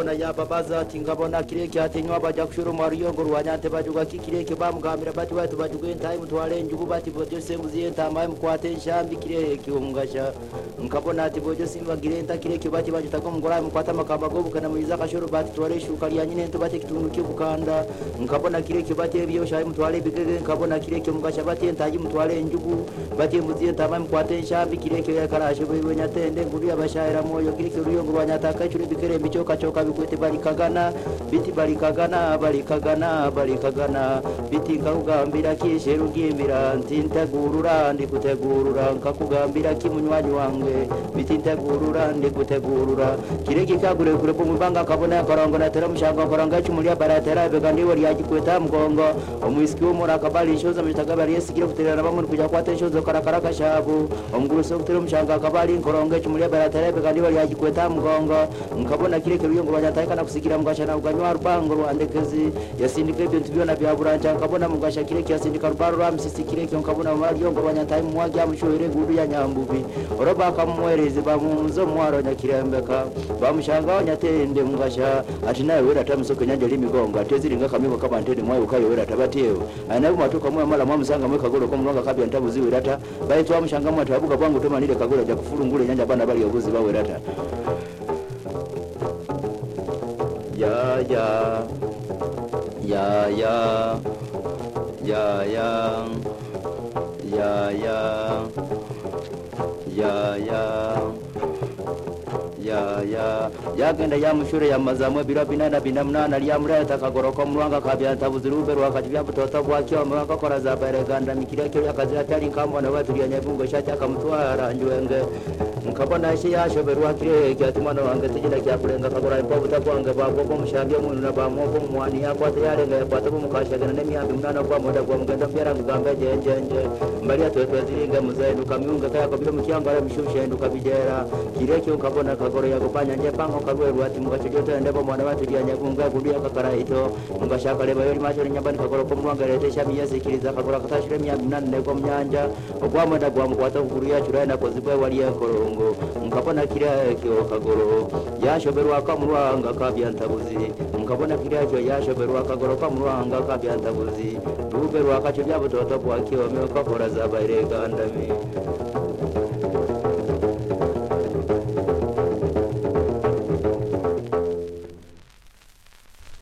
nkabona yababaza ati nkabona kireke atinywa baja kushuru mariyo ngo rwanyante bajuga kikireke bamugamira bati watu bajuge ntayi mutware njugu bati bojo sembuziye ntamaye mukwate nshambi kireke umgasha nkabona ati bojo simba girenta kireke bati bajutako mugora mukwata makamba go bukana muyiza kashuru bati tware shuka lya nyine nto bati kituntu kibukanda nkabona kireke bati biyo shayi mutware bigege nkabona kireke mugasha bati ntayi mutware njugu bati muziye ntamaye mukwate nshambi kireke yakarashe bwe nyatende nguri abashayira moyo kireke ruyo ngo banyataka curi bikere micho kachoka bikwete barikagana biti barikagana biti nkakugambira kisheru ngimbira ntintegurura ndi kutegurura nkakugambira kimunywanyi wange biti ntegurura ndi kutegurura kireki kagure kure ku mubanga kabona yakorongo natera mushanga koronga cyumuliya baratera begandi wari yagikweta mgongo omwisiki wo mura kabali shoza mitagabari yesikire kuterera bamwe kujya kwata shozo karakara kashabu omguruso kutera mushanga kabali koronga cyumuliya baratera begandi wari yagikweta mgongo nkabona kireke ruyo ngo banyataika na kusigira mugashana uganywa rubango rwandekezi yasindike bintu byona bya buranja nkabona mugasha kireke yasindika rubaro ramsisi kireke nkabona mariyo ngo banyatai mwagi amushohere gudu ya nyambubi oroba kamwereze bamunzo mwaro nyakirembeka bamushanga nyatende mugasha ati nawe wera tamusoke nyanje limigongo ateziringa kamiko kabantende mwayo kayo wera tabateo anabu matuka mwa mala mwamusanga mwe kagolo ko mulonga kabya ntabuzi werata bayitwa bamushanga mwa tabuka bwangu tomanire kagolo ja kufurungule nyanja bana bali yobuzi bawerata ya yagenda ya mushure ya mazamwe biro binana binamnana lyamura takagoroko mulwanga kabya tabuzirube rwakatibya butota bwakyo mwaka kora za bareganda mikireke yakazi atari nkambo na watu lyanyabungo shati akamutwara njwenge nkabona shi yashoberwa kireke atumana wange tijina kya kurenga kagora impobu takwange babo mushambye umuntu na bamoko mwani yakwata yarenga yakwata mukashagana nemiyambi munana kwa moda kwa mugenda byara kugamba jenjenje mbali atwetwe ziringa muzayendu kamyunga kaya kabiro mukyangara mishushe ndu kabijera kireke ukabona kagoro yakupanya nje pango kagwerwa ati mugachojoto ndebo mwana watu lyanyabunga gudu yakakara ito mugashaka leba yori macho nyambani kagoro ko mulwanga lete shami yasikiriza kagora katashire myambi munana ko myanja kwa moda kwa mukwata kuguru yachura na kozibwe wali yakoro nkabona kireke kagoro yashoberwa kamurwanga kabyantabuzi nkabona kireke yashoberwa kagoro kamurwanga kabyantabuzi ruberwa kacho byabo toto bwakiyo meko kora za baire gandami